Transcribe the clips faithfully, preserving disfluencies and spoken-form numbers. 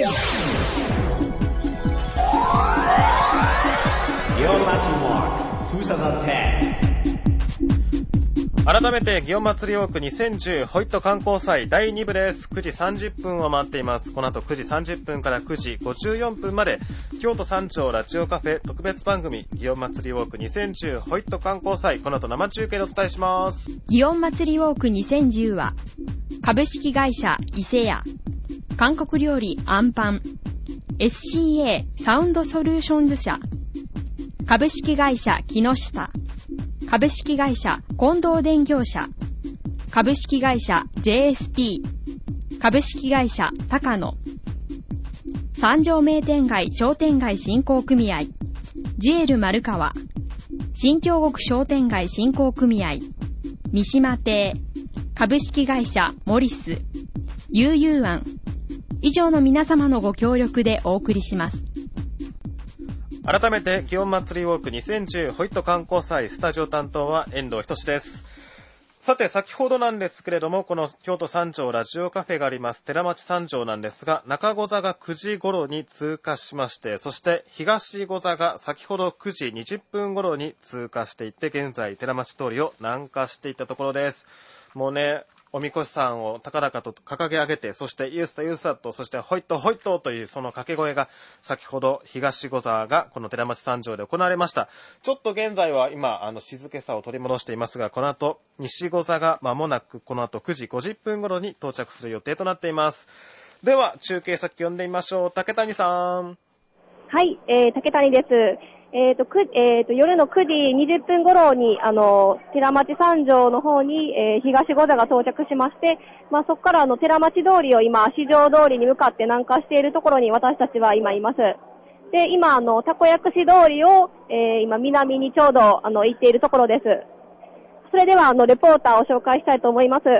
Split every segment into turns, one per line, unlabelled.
改めて祇園祭ウォークにせんじゅうホイット観光祭だいに部です。くじさんじゅっぷんを回っています。この後くじさんじゅっぷんからくじごじゅうよんぷんまで京都三丁ラジオカフェ特別番組祇園祭ウォークにせんじゅうホイット観光祭、この後生中継でお伝えします。
祇園祭ウォークにせんじゅうは株式会社伊勢屋、韓国料理アンパン、 エスシーエー サウンドソリューションズ社、株式会社木下、株式会社近藤電業者、株式会社 ジェーエスピー、 株式会社高野、三条名店街商店街振興組合、ジエル丸川、新京極商店街振興組合、三島亭、株式会社モリス、ユーユーアン、以上の皆様のご協力でお送りします。
改めて祇園祭ウォークにせんじゅうホイット観光祭、スタジオ担当は遠藤仁です。さて先ほどなんですけれども、この京都三条ラジオカフェがあります寺町三条なんですが、中御座がくじ頃に通過しまして、そして東御座が先ほどくじにじゅっぷん頃に通過していって、現在寺町通りを南下していったところです。もうね、おみこしさんを高々と掲げ上げて、そしてユースタユースタと、そしてホイットホイットというその掛け声が先ほど東御座がこの寺町三条で行われました。ちょっと現在は今あの静けさを取り戻していますが、この後西御座が間もなくこの後くじごじゅっぷん頃に到着する予定となっています。では中継先呼んでみましょう。竹谷さん。
はい、えー、竹谷です。えーと、く、えーと、夜のくじにじゅっぷん頃に、あの、寺町三条の方に、えー、東御座が到着しまして、まあ、そこからあの、寺町通りを今、四条通りに向かって南下しているところに私たちは今います。で、今、あの、たこ薬師通りを、えー、今、南にちょうど、あの、行っているところです。それでは、あの、レポーターを紹介したいと思います。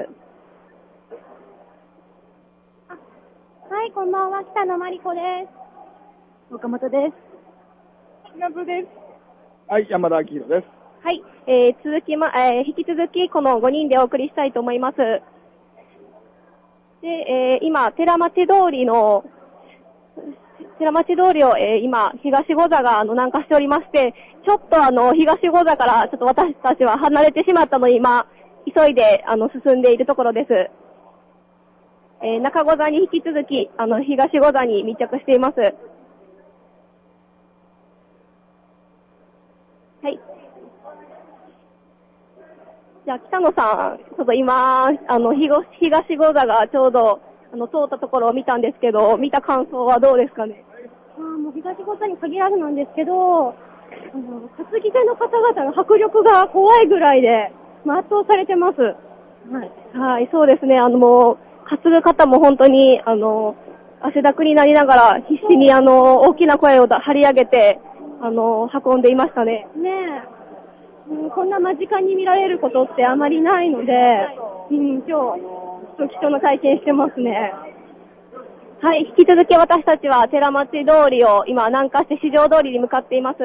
はい、こんばんは、北野真理子です。岡本です。
なずです。はい、山田明宏です。
はい、えー、続きま、えー、引き続きこのごにんでお送りしたいと思います。で、えー、今、寺町通りの、寺町通りを、えー、今、東御座があの南下しておりまして、ちょっとあの、東御座からちょっと私たちは離れてしまったので、今、急いであの、進んでいるところです。えー、中御座に引き続き、あの、東御座に密着しています。はい。じゃあ、北野さん、ちょっと今、あの、東、東御座がちょうど、あの、通ったところを見たんですけど、見た感想はどうですかね。
あもう東御座に限らずなんですけど、あの、担ぎ手の方々の迫力が怖いぐらいで、圧倒されてます。はい。
はい、そうですね。あの、もう、担ぐ方も本当に、あの、汗だくになりながら、必死にあの、大きな声を張り上げて、あの、運んでいましたね。
ねえ、うん。こんな間近に見られることってあまりないので、うん、今日、ちょっと貴重な体験してますね。
はい、引き続き私たちは寺町通りを今南下して四条通りに向かっています。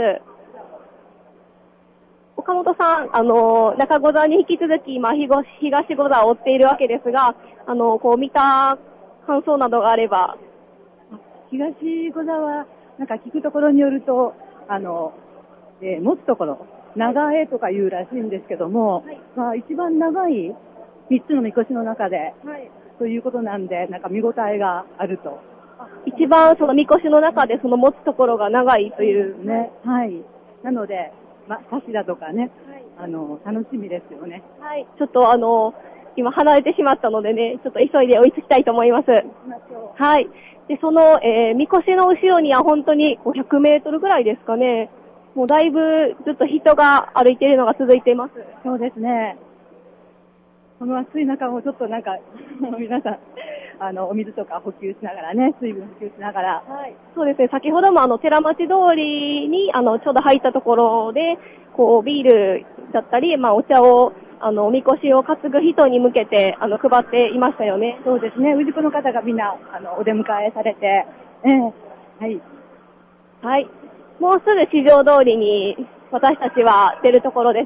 岡本さん、あの、中御座に引き続き今、東御座を追っているわけですが、あの、こう見た感想などがあれば。
東御座は、なんか聞くところによると、あの、えー、持つところ、長江とか言うらしいんですけども、はい、まあ一番長いみっつのみこしの中で、はい、ということなんで、なんか見応えがあると。
一番そのみこしの中でその持つところが長いという
ね。はい。なので、まあ、柱とかね、はい、あの、楽しみですよね。
はい。ちょっとあの、今離れてしまったのでね、ちょっと急いで追いつきたいと思います。はい。で、その、えー、みこしの後ろには本当にごひゃくメートルぐらいですかね。もうだいぶずっと人が歩いているのが続いています。
そうですね。この暑い中もちょっとなんか、皆さん、あの、お水とか補給しながらね、水分補給しながら。
はい。そうですね。先ほどもあの、寺町通りに、あの、ちょうど入ったところで、こう、ビールだったり、まあ、お茶を、あの、おみこしを担ぐ人に向けて、あの、配っていましたよね。
そうですね。氏子の方がみんな、あの、お出迎えされて、ええ、はい。
はい。もうすぐ四条通りに、私たちは出るところです。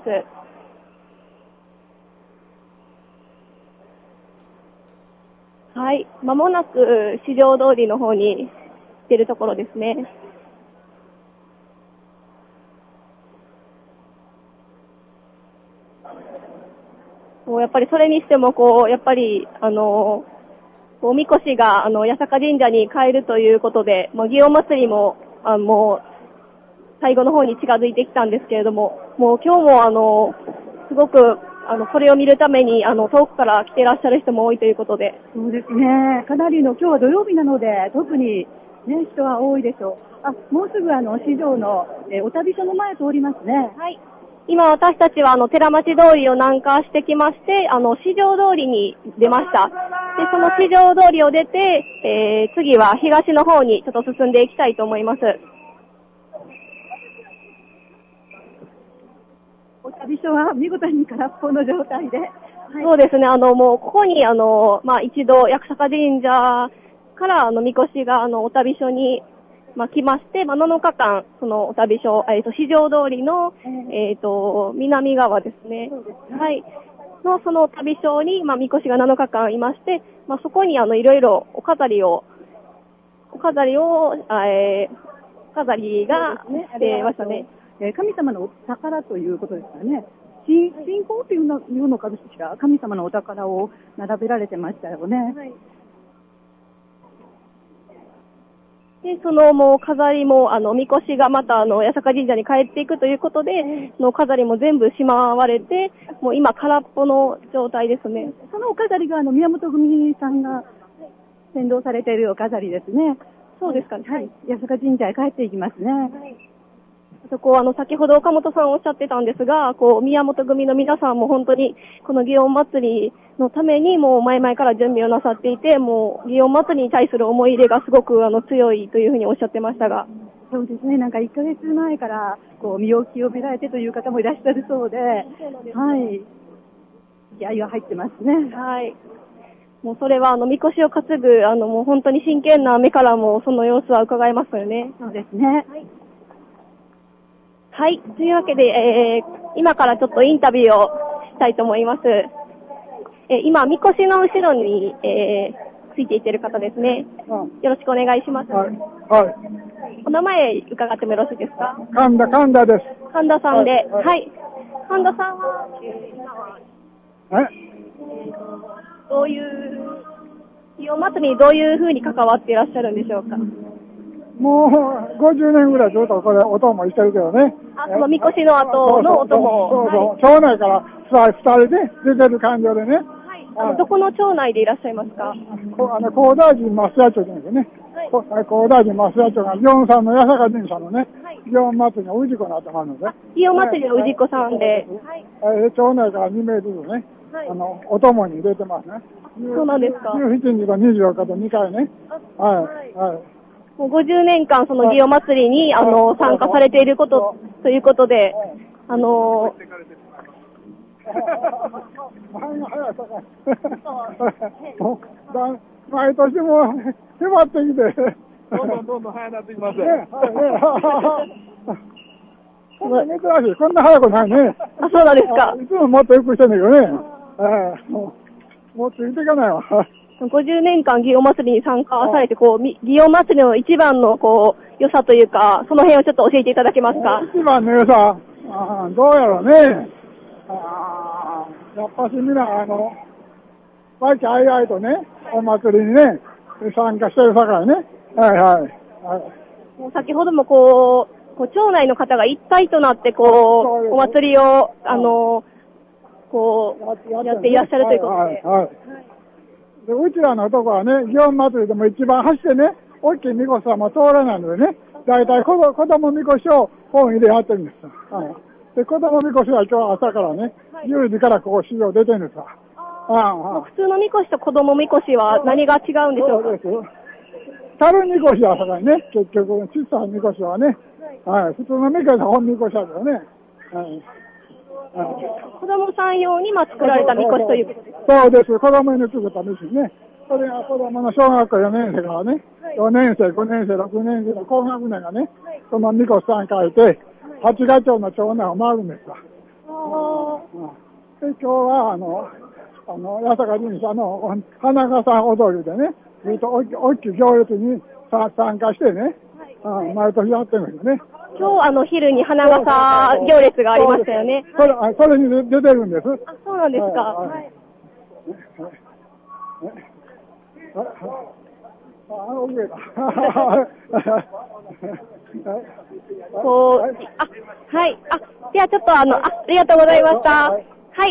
はい。まもなく四条通りの方にているところですね。もうやっぱりそれにしても、こう、やっぱり、あの、おみこしが、あの、八坂神社に帰るということで、もう祇園祭りも、あの、もう、最後の方に近づいてきたんですけれども、もう今日もあの、すごく、あの、それを見るために、あの、遠くから来ていらっしゃる人も多いということで。
そうですね。かなりの、今日は土曜日なので、特にね、人は多いでしょう。あ、もうすぐあの、市場の、えー、お旅所の前通りますね。
はい。今私たちはあの、寺町通りを南下してきまして、あの、市場通りに出ました。で、その市場通りを出て、えー、次は東の方にちょっと進んでいきたいと思います。
お旅所は見事に空っぽの状態で。はい、
そうですね、あの、もう、ここに、あの、まあ、一度、八坂神社から、あの、みこしが、あの、お旅所に、まあ、来まして、まあ、なのかかん、その、お旅所、えっと、市場通りの、えっと、南側ですね。
そうですね。
はい。の、その旅所に、まあ、みこしがなのかかんいまして、まあ、そこに、あの、いろいろ、お飾りを、お飾りを、えー、飾りが、してましたね。
神様のお宝ということですかね。信仰というのいうのかしら。神様のお宝を並べられてましたよね。はい。
で、そのもう飾りも、あの、みこしがまたあの、八坂神社に帰っていくということで、その飾りも全部しまわれて、もう今空っぽの状態ですね。
そのお飾りがあの、宮本組さんが先導されているお飾りですね。
そうですかね。
はい。八坂神社へ帰っていきますね。はい。
そこあの、先ほど岡本さんおっしゃってたんですが、こう、宮本組の皆さんも本当に、この祇園祭りのためにもう前々から準備をなさっていて、もう、祇園祭りに対する思い入れがすごくあの、強いというふうにおっしゃってましたが。
そうですね、なんかいっかげつまえから、こう、身を清められてという方もいらっしゃるそうで、はい。気合が入ってますね。
はい。もうそれはあの、みこしを担ぐ、あの、もう本当に真剣な目からもその様子は伺えますよね。
そうですね。
はい。はい。というわけで、えー、今からちょっとインタビューをしたいと思います。えー、今、みこしの後ろに、えー、ついていってる方ですね。うん、よろしくお願いします。
はい。はい。
お名前伺ってもよろしいですか？
神田、神田です。
神田さんで。はい。はい、神田さんは、えー、今は、
え
えー、どういう、祇園祭りにどういう風に関わっていらっしゃるんでしょうか？
もうごじゅうねんぐらいずっとこれ音もしてるけどね。
あ、そのみこしの後の音も。
そうそう。町内から伝えて出てる感情でね。はい。
あの、どこの町内でいらっしゃいますか？
こあの、高大寺増屋町ですね。はい。高大寺増屋町が、祇園さんの八坂神社のね、祇園祭りの氏子になってますので。
祇園祭りの氏子さんで。
はい。町内からにめいずつね、あの、お供に入れてますね。
そうなんですか。
じゅうしちにちとにじゅうよっかとにかいね。はい。はい。
もうごじゅうねんかんその祇園祭りに、あの、参加されていること、ということで、あの、
毎年も迫ってきて、
どんどんどんどん早なってきます。
こんな珍しい。こんな早くないね。
あ、そうなんですか。
いつももっとよくしてんだけどね。もうついていかないわ。
ごじゅうねんかん祇園祭りに参加されて、こう、祇園祭りの一番の、こう、良さというか、その辺をちょっと教えていただけますか？
一番の良さ、あどうやろうね。あやっぱしみんな、あの、わきあいあいとね、お祭りにね、参加してるさかいね。はいはい。はい、
もう先ほどもこう、こう町内の方が一体となって、こう、お祭りを、あの、こう、やっていらっしゃるということで。はいはいはい
でうちらのとこはね、祇園祭りでも一番走ってね、大きいみこしはもう通らないのでね、だいたい子供みこしを本入れやってるんですよ。はい、で、子供みこしは今日朝からね、じゅうじからここ市場出てるんですわ。
ああ普通のみこしと子供みこしは何が違うんでしょうか？そうです。
樽みこしはさいね、結局、小さいみこしはね、はい、普通のみこしは本みこしだけどね。はい
子供さん用にま作られたみこしということです
か？そうです。子供に作ったみこしね。それが子供の小学校よねん生からね、はい、よねん生、ごねん生、ろくねん生の高学年がね、はい、そのみこしさん書いて、はちが町の町内を回るんですわ。で、今日は、あの、あの、八坂神社の花笠踊りでね、ずっと大きい行列にさ参加してね、はい、うん、毎年やってるんですよね。
今日あの昼に花笠行列がありましたよね。
それ、それに出てるんです。
あ、そうなんですか。はい。はい。
あ、オッケーだ。
こう、あ、はい。あ、ではちょっとあの、あ、ありがとうございました。はい。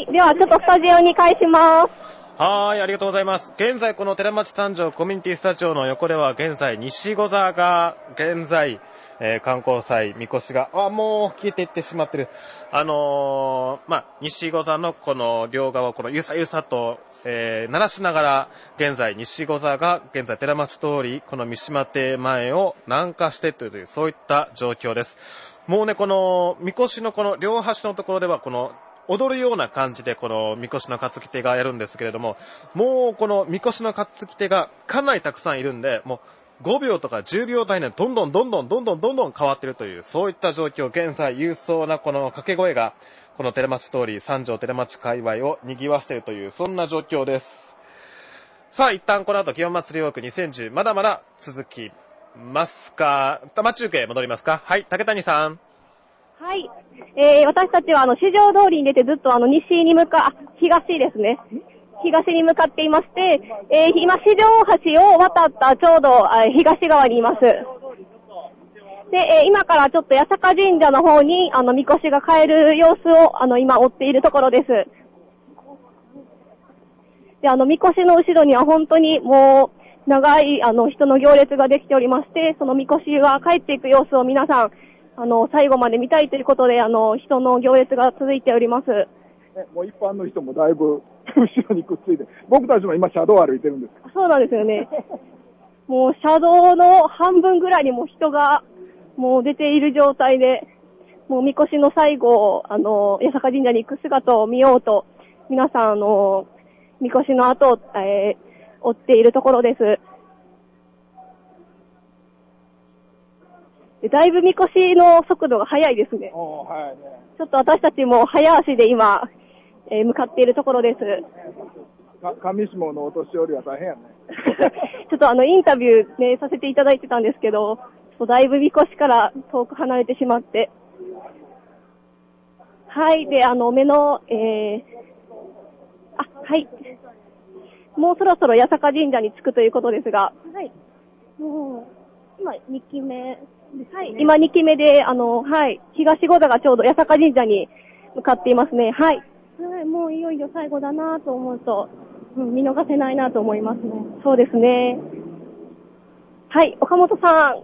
ではちょっとスタジオに返します。
はい、ありがとうございます。現在この寺町三条コミュニティスタジオの横では現在西御座が現在、えー、観光祭、みこしが、あ、もう消えていってしまってる。あのー、まあ、西御座のこの両側をこのゆさゆさと、えー、鳴らしながら、現在西御座が現在寺町通り、この三島亭前を南下してという、そういった状況です。もうね、この、みこしのこの両端のところでは、この、踊るような感じでこのみこしの担ぎ手がやるんですけれども、もうこのみこしの担ぎ手がかなりたくさんいるんで、もうごびょうとかじゅうびょう単位でどんどんどんどんどんどんどんどん変わっているという、そういった状況。現在勇壮なこの掛け声がこの寺町通り、三条寺町界隈を賑わしているという、そんな状況です。さあ一旦この後祇園祭ウォークにせんじゅうまだまだ続きますか。生中継戻りますか。はい、竹谷さん。
はい。えー、私たちはあの、四条通りに出てずっとあの、西に向か、東ですね。東に向かっていまして、えー、今、四条橋を渡ったちょうど、東側にいます。で、えー、今からちょっと八坂神社の方に、あの、みこしが帰る様子を、あの、今追っているところです。で、あの、みこしの後ろには本当にもう、長い、あの、人の行列ができておりまして、そのみこしが帰っていく様子を皆さん、あの、最後まで見たいということで、あの、人の行列が続いております。
ね、もう一般の人もだいぶ後ろにくっついて、僕たちも今車道を歩いてるんです。
そうなんですよね。もう車道の半分ぐらいにも人がもう出ている状態で、もうみこしの最後、あの、八坂神社に行く姿を見ようと、皆さん、あの、みこしの後を、えー、追っているところです。だいぶみこしの速度が速いですね。
おー、はいね。
ちょっと私たちも早足で今、えー、向かっているところです。
か上下のお年寄りは大変やね。
ちょっとあのインタビューね、させていただいてたんですけど、ちょっとだいぶみこしから遠く離れてしまって。はい、で、あの、目の、えー、あ、はい。もうそろそろ八坂神社に着くということですが。はい。もう、今、にきめ。はい、今にきめで、あの、はい、東御座がちょうど八坂神社に向かっていますね。はい。はい、もういよいよ最後だなと思うと、うん、見逃せないなと思いますね。そうですね。はい、岡本さん。はい、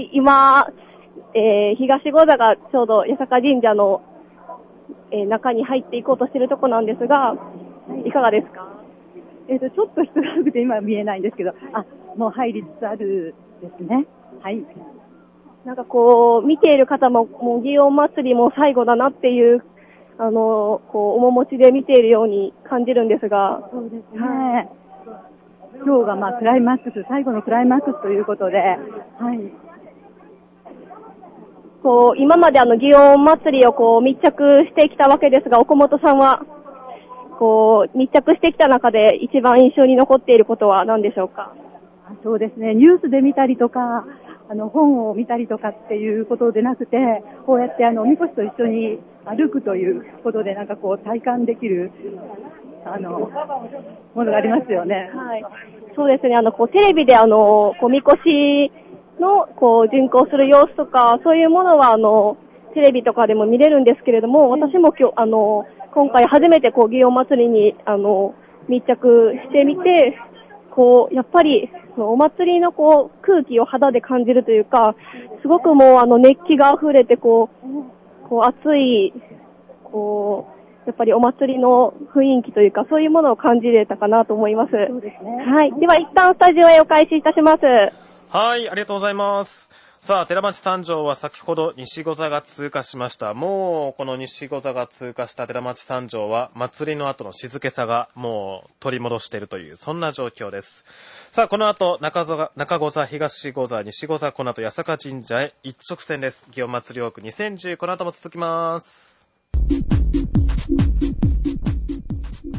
今、えー、東御座がちょうど八坂神社の、えー、中に入っていこうとしているとこなんですが、いかがですか？
えっと、ちょっと人が多くて今は見えないんですけど、あ、もう入りつつあるですね。はい。
なんかこう、見ている方も、もう祇園祭りも最後だなっていう、あの、こう、面持ちで見ているように感じるんですが。
そうですね。はい、今日がまあクライマックス、最後のクライマックスということで、はい。
こう、今まであの、祇園祭りをこう、密着してきたわけですが、岡本さんは、こう、密着してきた中で一番印象に残っていることは何でしょうか？
そうですね、ニュースで見たりとか、あの本を見たりとかっていうことでなくて、こうやってあのみこしと一緒に歩くということでなんかこう体感できるあのものがありますよね。
はい、そうですね。あのこうテレビであのこうみこしのこう巡行する様子とかそういうものはあのテレビとかでも見れるんですけれども、私も今日あの今回初めてこう祇園祭りにあの密着してみて。こう、やっぱり、お祭りのこう、空気を肌で感じるというか、すごくもうあの熱気が溢れて、こう、こう熱い、こう、やっぱりお祭りの雰囲気というか、そういうものを感じれたかなと思います。
そうですね。
はい。では一旦スタジオへお返しいたします。
はい、ありがとうございます。さあ、寺町三条は先ほど西御座が通過しました。もう、この西御座が通過した寺町三条は、祭りの後の静けさがもう取り戻しているという、そんな状況です。さあ、この後、中座、中御座、東御座、西御座、この後、八坂神社へ一直線です。祇園祭ウォークにせんじゅう、この後も続きます。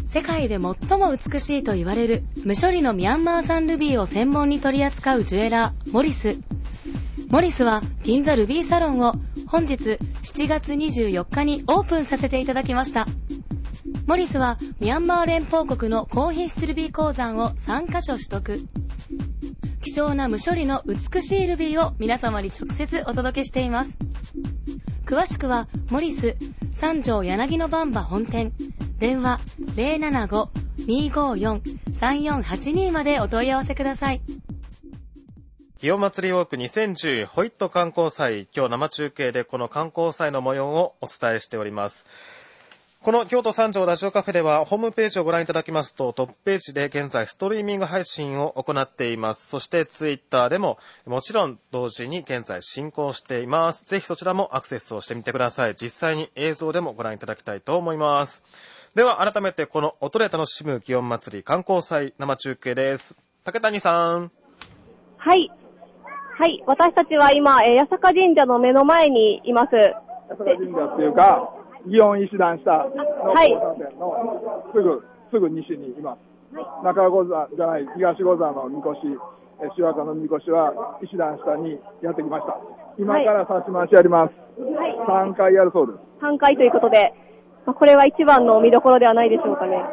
世界で最も美しいと言われる無処理のミャンマー産ルビーを専門に取り扱うジュエラー、モリス。モリスは銀座ルビーサロンを本日しちがつにじゅうよっかにオープンさせていただきました。モリスはミャンマー連邦国の高品質ルビー鉱山をさんかしょ取得。希少な無処理の美しいルビーを皆様に直接お届けしています。詳しくはモリス三条柳のバンバ本店、電話 ゼロななご にーごーよん さんよんはちに までお問い合わせください。
祇園祭ウォークにせんじゅうホイット観光祭、今日生中継でこの観光祭の模様をお伝えしております。この京都三条ラジオカフェではホームページをご覧いただきますとトップページで現在ストリーミング配信を行っています。そしてツイッターでももちろん同時に現在進行しています。ぜひそちらもアクセスをしてみてください。実際に映像でもご覧いただきたいと思います。では改めてこの音で楽しむ祇園祭観光祭生中継です。竹谷さん。
はい。はい。私たちは今、えー、八坂神社の目の前にいます。
八坂神社っていうか、祇園石段下の交差点のすぐ、すぐ西にいます。はい、中五山じゃない、東五山のみこし、え白川のみこしは石段下にやってきました。今から差し回しやります。はい。さんかいやるそうです。
さんかいということで、まあ、これは一番の見どころではないでしょうかね。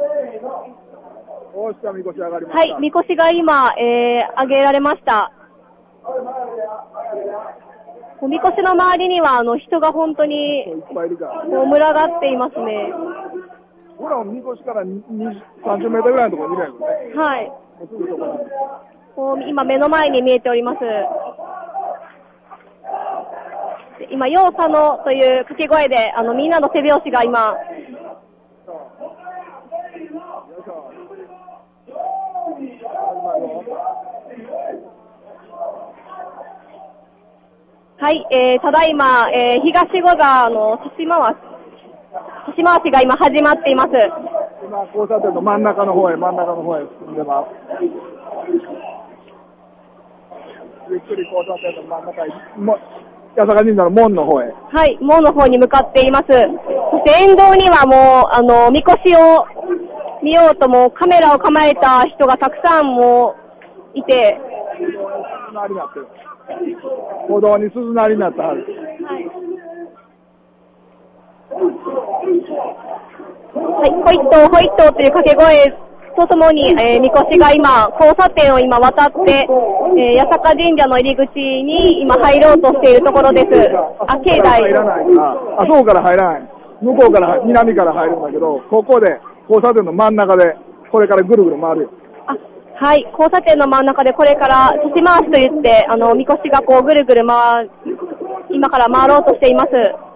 こうしたみこし上がりました。
はい、みこしが今、えー、上げられました。おみこしの周りにはあの人が本当にこう群がっていますね。
ほら、おみこしからさんじゅうメートルぐらいのところにいるよね。
はい。こう今目の前に見えております。今、ようさのという掛け声であのみんなの手拍子が今。はい、えー、ただいま、えー、東五川の差し回し、差し回しが今始まっています。
今、交差点の真ん中の方へ、真ん中の方へ進んでます。ゆっくり交差点の真ん中へ、も八坂神社の門の方へ。
はい、門の方に向かっています。そして沿道にはもう、あの、みこしを見ようともカメラを構えた人がたくさんもいて、
歩道に鈴なりになったはず。はい。
はい、ホイット、ホイットという掛け声とともに、えー、みこしが今、交差点を今渡って、えー、八坂神社の入り口に今入ろうとしているところです。あ、境内。
入らないか。あ、そうから入らない。向こうから、南から入るんだけど、ここで、交差点の真ん中で、これからぐるぐる回るよ。
はい、交差点の真ん中でこれから差し回しといって、あの、みこしがこうぐるぐる回、今から回ろうとしています。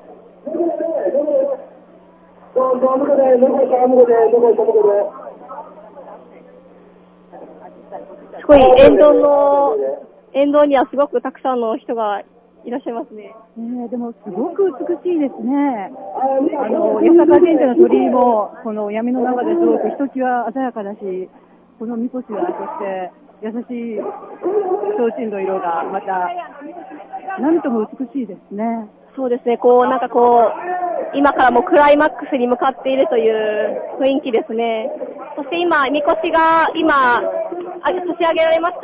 すごい、沿道の、沿道にはすごくたくさんの人がいらっしゃいますね。
ねえ、でもすごく美しいですね。あの、八坂神社の鳥居も、この闇の中ですごくひときわ鮮やかだし、このみこしは、そして優しい提灯の色がまた何とも美しいですね。
そうですね、こうなんかこう今からもクライマックスに向かっているという雰囲気ですね。そして今みこしが今差し上げられました。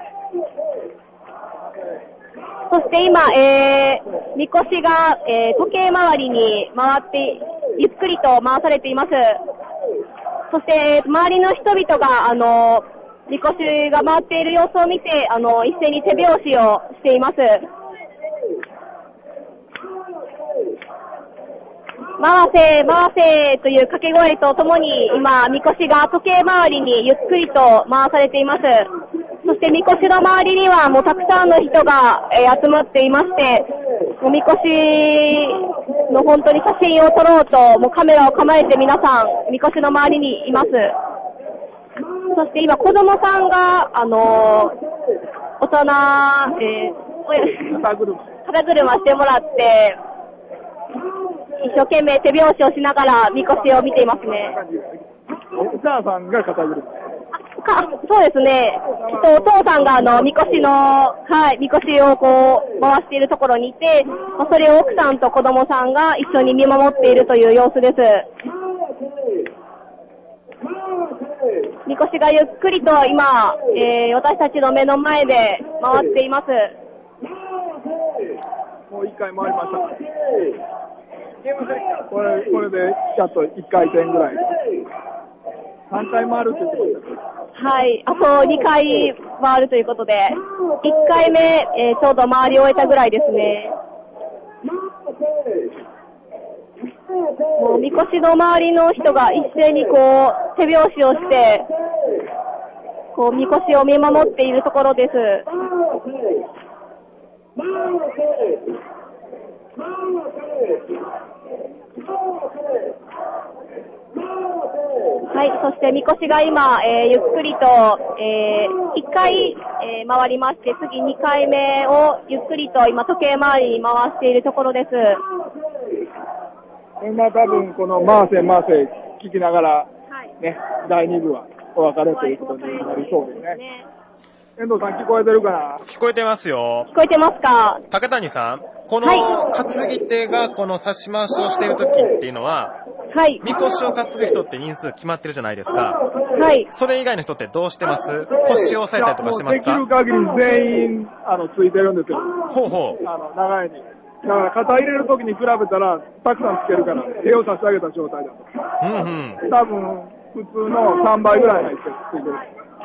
そして今、えー、みこしが、えー、時計回りに回ってゆっくりと回されています。そして、周りの人々が、あの、みこしが回っている様子を見て、あの、一斉に手拍子をしています。回せ、回せという掛け声とともに、今、みこしが時計回りにゆっくりと回されています。そして、みこしの周りには、もうたくさんの人が、えー、集まっていまして、おみこしの本当に写真を撮ろうと、もうカメラを構えて皆さん、みこしの周りにいます。そして今、子供さんが、あのー、大人、えー、肩車してもらって、一生懸命手拍子をしながら、みこしを見ていますね。
お母さんが肩車。
か、そうですね。きっとお父さんがあの、みこしの、はい、みこしをこう、回しているところにいて、それを奥さんと子供さんが一緒に見守っているという様子です。 みこしがゆっくりと今、えー、私たちの目の前で回っています。
もう一回回りました。これ、これでちょっと一回転ぐらい。さんかい回るって言ってました。
はい、あとにかい回るということで、いっかいめ、えー、ちょうど回り終えたぐらいですね。もうみこしの周りの人が一斉にこう手拍子をしてこうみこしを見守っているところです。はい、そしてみこしが今、えー、ゆっくりと、えー、いっかい、えー、回りまして、次にかいめをゆっくりと今時計回りに回しているところです。
今多分この回せ回せ聞きながら、ね、はい、だいに部はお別れということになりそうですね。ね、遠藤さん聞こえてるかな？
聞こえてますよ。
聞こえてますか？
竹谷さん、この担ぎ手がこの差し回しをしている時っていうのは、はい、みこしを担ぐ人って人数決まってるじゃないですか。はい。それ以外の人ってどうしてます？腰を押さえたりとかしてますか？
できる限り全員あのついてるんですよ。
ほうほう。
あの長いに。だから肩入れるときに比べたらたくさんつけるから手を差し上げた状態だと。うんうん。多分普通のさんばいぐらい入ってついてる。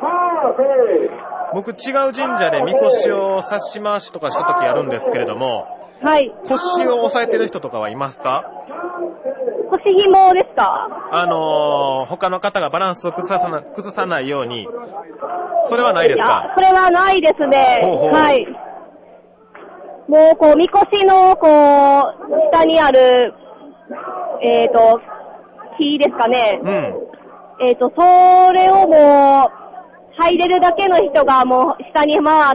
僕違う神社でみこしを差し回しとかしたときやるんですけれども、はい。腰を押さえてる人とかはいますか？
腰紐ですか？
あのー、他の方がバランスを崩さな、崩さないように、それはないですか？
いや、それはないですね。ほうほう。はい。もう、こう、みこしの、こう、下にある、えっと、木ですかね。うん。えっと、それをもう、入れるだけの人がもう下に回って、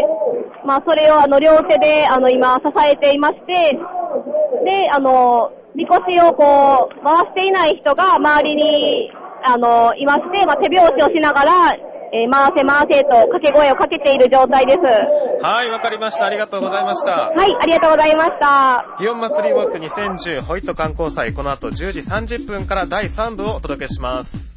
まあ、それをあの、両手で、あの、今、支えていまして、で、あの、みこしをこう、回していない人が周りに、あの、いまして、まあ、手拍子をしながら、えー、回せ回せと掛け声をかけている状態です。
はい、わかりました。ありがとうございました。
はい、ありがとうございました。
祇園祭ウォークにせんじゅうホイット観光祭、この後じゅうじさんじゅっぷんからだいさん部をお届けします。